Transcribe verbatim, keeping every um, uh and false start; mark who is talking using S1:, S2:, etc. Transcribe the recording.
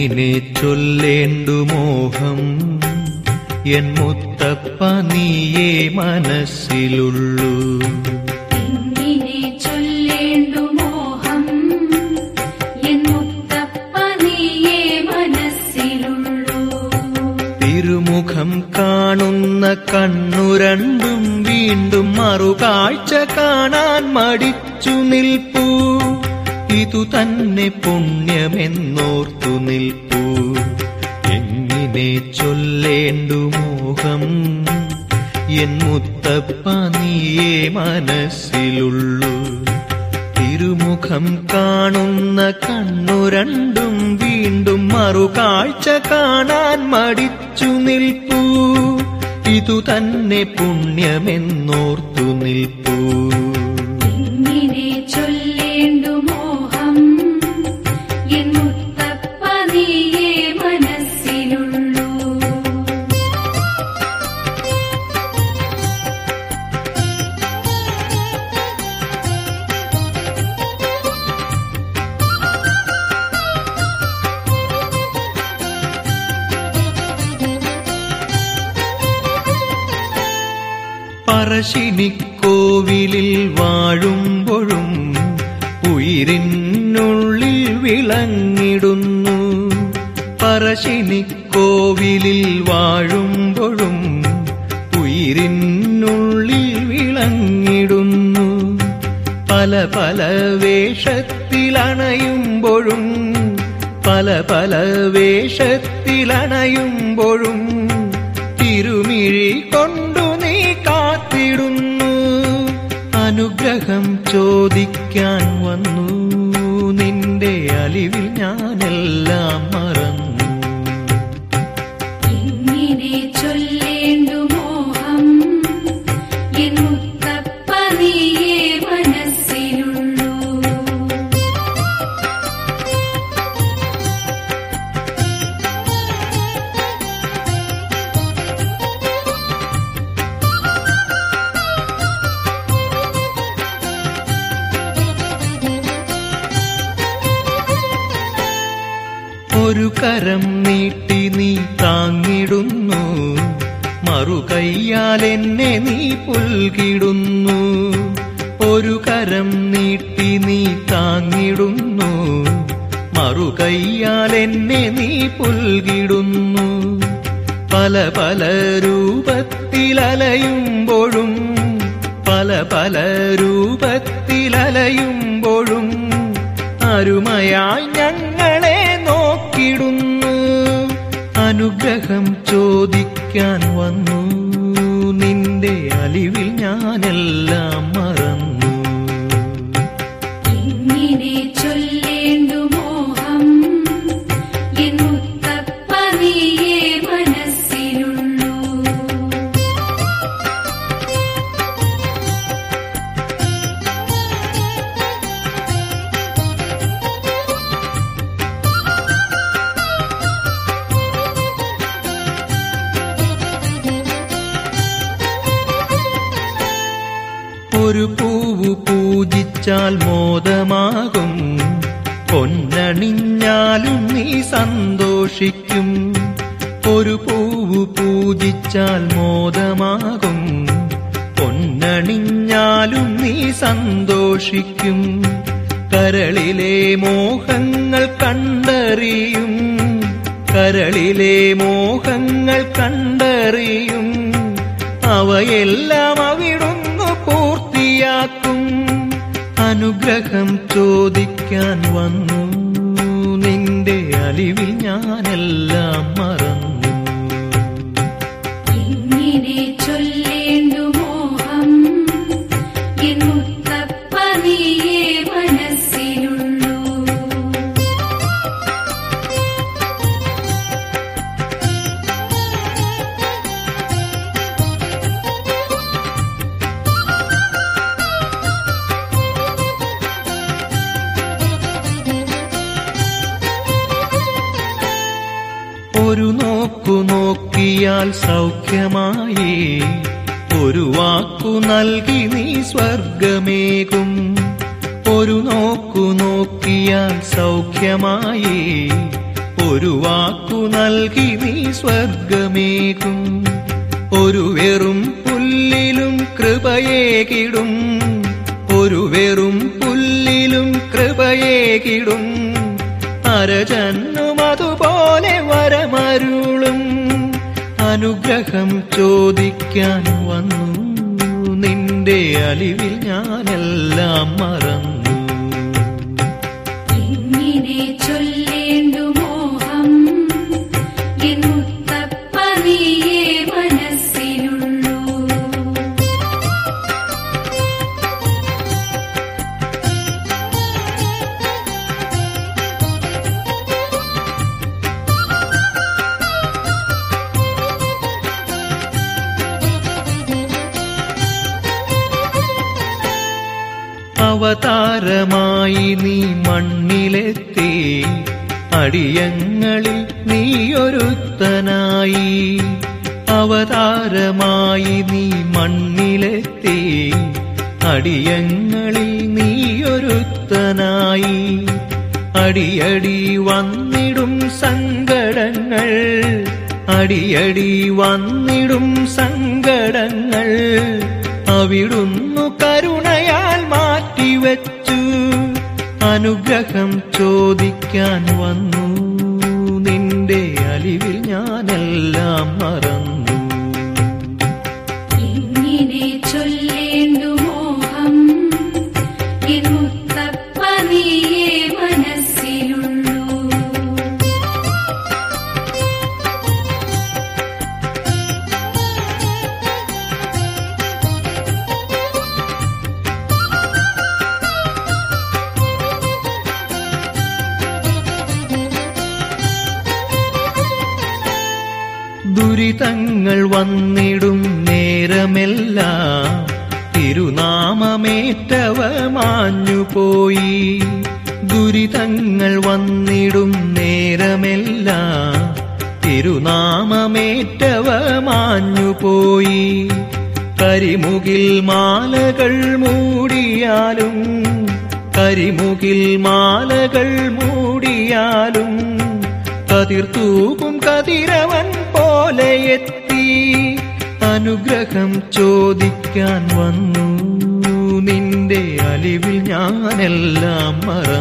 S1: എങ്ങിനെ ചൊല്ലേണ്ടു മോഹം എൻ മുത്തപ്പ നീയേ മനസ്സിലുള്ളൂ.
S2: എങ്ങിനെ ചൊല്ലേണ്ടു മോഹം എൻ മുത്തപ്പ നീയേ മനസ്സിലുള്ളൂ.
S1: തിരുമുഖം കാണുന്ന കണ്ണു രണ്ടും വീണ്ടും മറുകാഴ്ച കാണാൻ മടിച്ചു നിൽപ്പൂ. ഇതു തന്നെ പുണ്യമെന്നോർത്തു നിൽപ്പൂ. എങ്ങിനെ ചൊല്ലേണ്ടു മോഹം എൻ മുത്തപ്പ നീയേ മനസ്സിലുള്ളൂ. തിരുമുഖം കാണുന്ന കണ്ണു രണ്ടും വീണ്ടും മറുകാഴ്ച കാണാൻ മടിച്ചു നിൽപ്പൂ. ഇതു തന്നെ പുണ്യമെന്നോർത്തു നിൽപ്പൂ.
S2: എങ്ങിനെ ചൊല്ലേണ്ടു മോഹം എൻ മുത്തപ്പ നീയേ മനസ്സിലുള്ളൂ.
S1: പറശ്ശിനിക്കോവിലിൽ വാഴുമ്പോഴും ഉയിരിനുള്ളിൽ വിളങ്ങിടുന്നു. പറശ്ശിനിക്കോവിലിൽ വാഴുമ്പോഴും ഉയിരിനുള്ളിൽ വിളങ്ങിടുന്നു. പല പല വേഷത്തിലണയുമ്പോഴും പല പല വേഷത്തിലണയുമ്പോഴും തിരുമിഴി കൊണ്ടു നീ കാത്തിടുന്നു. അനുഗ്രഹം ചോദിക്കാൻ വന്നു നിന്റെ അലിവിൽ ഞാനെല്ലാം മറന്നു.
S2: എങ്ങിനെ ചൊല്ലേണ്ടു മോഹം എൻ മുത്തപ്പ നീയേ മനസ്സിലുള്ളൂ.
S1: ഒരു കരം നീട്ടി നീ താങ്ങിടുന്നു. മറുകൈയാൽ എന്നെ നീ പുൽകിടുന്നു. ഒരു കരം നീട്ടി നീ താങ്ങിടുന്നു. മറുകൈയാൽ എന്നെ നീ പുൽകിടുന്നു. പല പല രൂപത്തിലലയുമ്പോഴും പല പല രൂപത്തിലലയുമ്പോഴും അരുമയായി ഞങ്ങളെ നോക്കിടുന്നു. അനുഗ്രഹം ചോദിക്കാൻ വന്നു നിന്റെ അലിവിൽ ഞാനെല്ലാം മറന്നു.
S2: എങ്ങിനെ ചൊല്ലേണ്ടു മോഹം എൻ മുത്തപ്പ നീയേ മനസ്സിലുള്ളൂ.
S1: ഒരു പൂവു പൂജിച്ചാൽ മോദമാകും. പൊന്നണിഞ്ഞാലും നീ സന്തോഷിക്കും. ഒരു പൂവു പൂജിച്ചാൽ മോദമാകും. പൊന്നണിഞ്ഞാലും നീ സന്തോഷിക്കും. കരളിലെ മോഹങ്ങൾ കണ്ടറിയും. കരളിലെ മോഹങ്ങൾ കണ്ടറിയും. അവയെല്ലാം അവിടുന്ന് പൂർത്തിയാക്കും. അനുഗ്രഹം ചോദിക്കാൻ വന്നു നിന്റെ അലിവിൽ ഞാനെല്ലാം മറന്നു.
S2: എങ്ങിനെ ചൊല്ലേണ്ടു മോഹം എൻ മുത്തപ്പ നീയേ മനസ്സിലുള്ളൂ.
S1: ഒരു നോക്കു നോക്കിയാൽ സൗഖ്യമായി. ഒരു വാക്കു നൽകി നീ സ്വർഗമേകും. ഒരു നോക്കു നോക്കിയാൽ സൗഖ്യമായി. ഒരു വാക്കു നൽകി നീ സ്വർഗമേകും. ഒരു വെറും പുല്ലിലും കൃപയേകിടും, ഒരു വെറും പുല്ലിലും കൃപയേകിടും. അരജന്നും അതുപോലെ വരമരുളും. അനുഗ്രഹം ചോദിക്കാൻ വന്നു, നിന്റെ അലിവിൽ ഞാനെല്ലാം മറന്നു.
S2: ഇങ്ങനെ ചൊല്ലേണ്ടു മോഹം, എൻ മുത്തപ്പ നീയേ മനസ്സിലുള്ളൂ.
S1: അവതാരമായി നീ മണ്ണിലെത്തി, അടിയങ്ങളിൽ നീയൊരുത്തനായി. അവതാരമായി നീ മണ്ണിലെത്തി, അടിയങ്ങളിൽ നീയൊരുത്തനായി. അടിയടി വന്നിടും സങ്കടങ്ങൾ, അടിയടി വന്നിടും സങ്കടങ്ങൾ. അവിടുന്നു കരുണയാൽ മാറ്റിവെച്ചു. അനുഗ്രഹം ചോദിക്കാൻ വന്നു, നിന്റെ അലിവിൽ ഞാനെല്ലാം മറന്നു.
S2: ഇങ്ങനെ ചൊല്ലേണ്ടു മോഹം, എൻ മുത്തപ്പ നീയേ മനസ്സിലുള്ളൂ.
S1: ദുരിതങ്ങൾ വന്നിടും നേരമെല്ലാം തിരുനാമമേറ്റവ മാഞ്ഞുപോയി. ദുരിതങ്ങൾ വന്നിടും നേരമെല്ലാം തിരുനാമമേറ്റവ മാഞ്ഞുപോയി. കരിമുകിൽ മാലകൾ മൂടിയാലും, കരിമുകിൽ മാലകൾ മൂടിയാലും കതിർത്തൂകും കതിരവൻ പോലെ എത്തി. അനുഗ്രഹം ചോദിക്കാൻ വന്നു, നിന്റെ അലിവിൽ ഞാനെല്ലാം മറന്നു.